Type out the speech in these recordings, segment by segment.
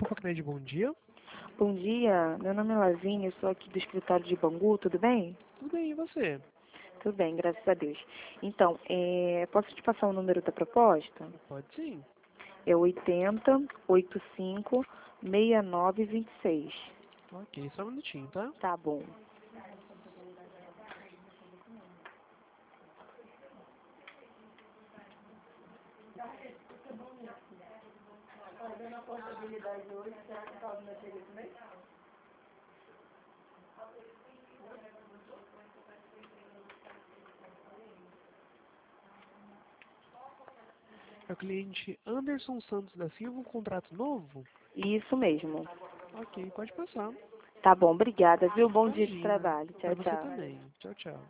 Facred, bom dia. Bom dia, meu nome é Lavínia, eu sou aqui do escritório de Bangu, tudo bem? Tudo bem, e você? Tudo bem, graças a Deus. Então, posso te passar o número da proposta? Pode sim. É 80-85-69-26. Ok, só um minutinho, tá? Tá bom. É o cliente Anderson Santos da Silva, um contrato novo? Isso mesmo. Ok, pode passar. Tá bom, obrigada, viu? Bom dia de Imagina. trabalho. Pra Tchau, você tchau. também. Tchau, tchau.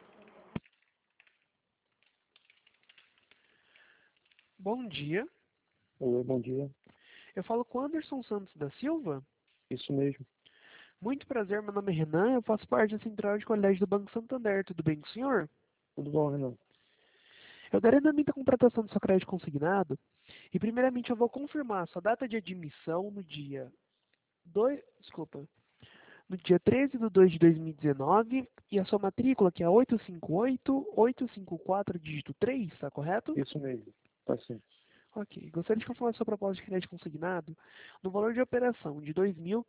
Bom dia. Oi, bom dia. Eu falo com Anderson Santos da Silva. Isso mesmo. Muito prazer, meu nome é Renan, eu faço parte da Central de Qualidade do Banco Santander. Tudo bem com o senhor? Tudo bom, Renan? Eu darei andamento à contratação do seu crédito consignado e primeiramente eu vou confirmar a sua data de admissão no dia 2, desculpa, no dia 13 de 2 de 2019 e a sua matrícula, que é 858-854, dígito 3, está correto? Isso mesmo. Tá sim. Ok. Gostaria de confirmar sua proposta de crédito consignado no valor de operação de R$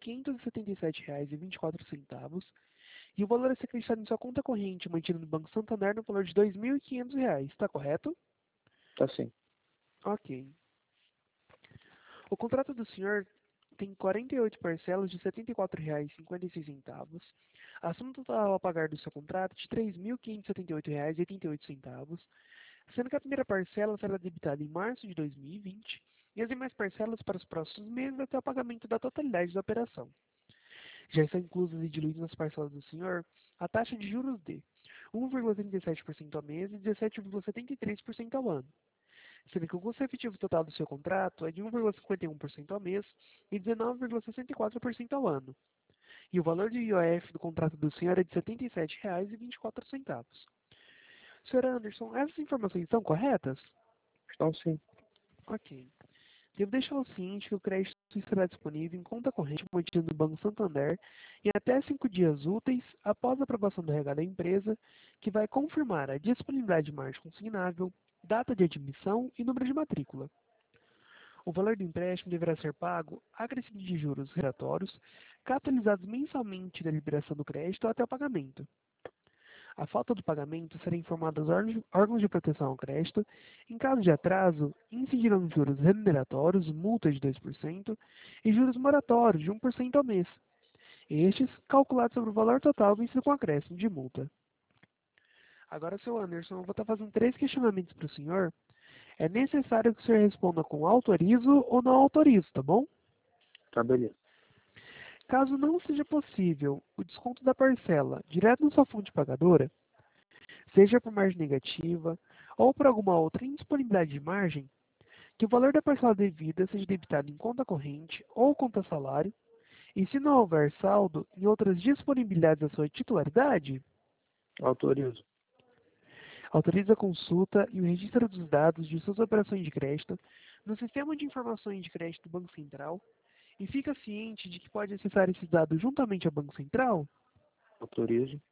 2.577,24 e o valor a ser acreditado em sua conta corrente mantida no Banco Santander no valor de R$ 2.500, está correto? Tá sim. Ok. O contrato do senhor tem 48 parcelas de R$ 74,56, a soma total a pagar do seu contrato de R$ 3.578,88, sendo que a primeira parcela será debitada em março de 2020 e as demais parcelas para os próximos meses até o pagamento da totalidade da operação. Já estão inclusas e diluídas nas parcelas do senhor a taxa de juros de 1,37% ao mês e 17,73% ao ano, sendo que o custo efetivo total do seu contrato é de 1,51% ao mês e 19,64% ao ano. E o valor de IOF do contrato do senhor é de R$ 77,24. Senhor Anderson, essas informações são corretas? Estão sim. Ok. Devo deixar o ciente que o crédito estará disponível em conta corrente mantida no Banco Santander em até 5 dias úteis após a aprovação do RH da empresa, que vai confirmar a disponibilidade de margem consignável, data de admissão e número de matrícula. O valor do empréstimo deverá ser pago acrescido de juros relatórios, capitalizados mensalmente da liberação do crédito até o pagamento. A falta do pagamento será informada aos órgãos de proteção ao crédito. Em caso de atraso, incidirão juros remuneratórios, multa de 2% e juros moratórios de 1% ao mês. Estes calculados sobre o valor total vencido com acréscimo de multa. Agora, seu Anderson, eu vou estar fazendo 3 questionamentos para o senhor. É necessário que o senhor responda com autorizo ou não autorizo, tá bom? Tá beleza. Caso não seja possível o desconto da parcela direto na sua fonte pagadora, seja por margem negativa ou por alguma outra indisponibilidade de margem, que o valor da parcela devida seja debitado em conta corrente ou conta salário, e se não houver saldo em outras disponibilidades da sua titularidade, Autorizo. autorize a consulta e o registro dos dados de suas operações de crédito no Sistema de Informações de Crédito do Banco Central e fica ciente de que pode acessar esses dados juntamente ao Banco Central. Autorizo.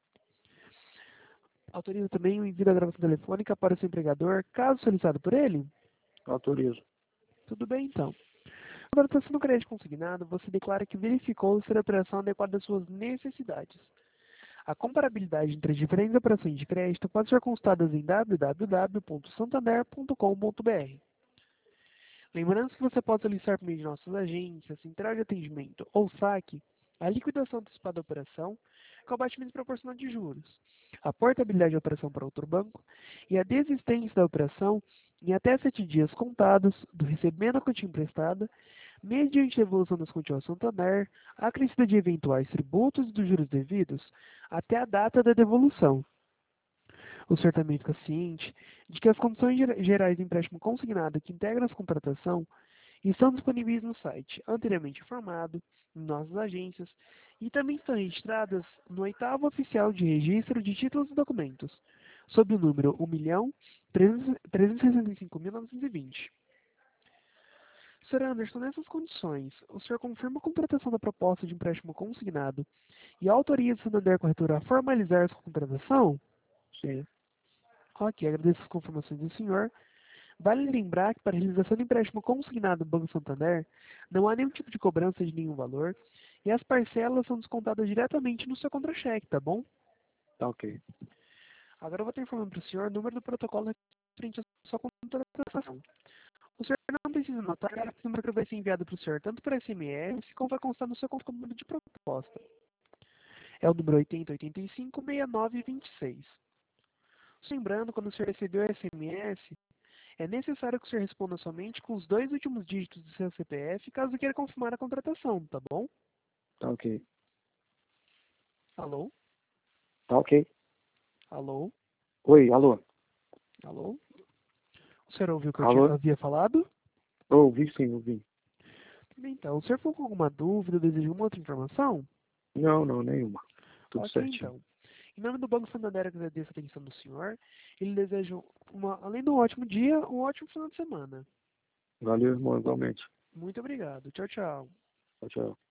Autoriza também o envio da gravação telefônica para o seu empregador, caso solicitado por ele. Autorizo. Tudo bem, então. Quando está sendo crédito consignado, você declara que verificou ser a operação adequada às suas necessidades. A comparabilidade entre as diferentes operações de crédito pode ser consultada em www.santander.com.br. Lembrando que você pode solicitar por meio de nossas agências, central de atendimento ou saque a liquidação antecipada da operação com abatimento proporcional de juros, a portabilidade da operação para outro banco e a desistência da operação em até 7 dias contados do recebimento da quantia emprestada, mediante a evolução das quantias ao Santander, acrescida de eventuais tributos e dos juros devidos, até a data da devolução. O senhor também fica ciente de que as condições gerais do empréstimo consignado que integram essa contratação estão disponíveis no site anteriormente informado, em nossas agências, e também estão registradas no 8º Oficial de Registro de Títulos e Documentos, sob o número 1.365.920. Sr. Anderson, nessas condições, o senhor confirma a contratação da proposta de empréstimo consignado e autoriza o Santander Corretora a formalizar essa contratação? Sim. Ok, agradeço as confirmações do senhor. Vale lembrar que para a realização do empréstimo consignado no Banco Santander, não há nenhum tipo de cobrança de nenhum valor e as parcelas são descontadas diretamente no seu contra-cheque, tá bom? Tá ok. Agora eu vou estar informando para o senhor o número do protocolo referente à sua contratação. O senhor não precisa anotar, esse número que vai ser enviado para o senhor tanto por SMS como vai constar no seu número de proposta. É o número 8085-6926. Lembrando, quando o senhor receber o SMS, é necessário que o senhor responda somente com os 2 últimos dígitos do seu CPF, caso queira confirmar a contratação, tá bom? Tá ok. Alô? Tá ok. Alô? Oi, alô. Alô? O senhor ouviu o que eu Alô? havia falado? Ouvi sim, ouvi. Então, o senhor ficou com alguma dúvida, deseja alguma outra informação? Não, não, nenhuma. Tudo Ok, certinho. então. Em nome do Banco Santander, eu agradeço a atenção do senhor. Ele deseja, além de um ótimo dia, um ótimo final de semana. Valeu, irmão, igualmente. Muito obrigado. Tchau, tchau. Tchau, tchau.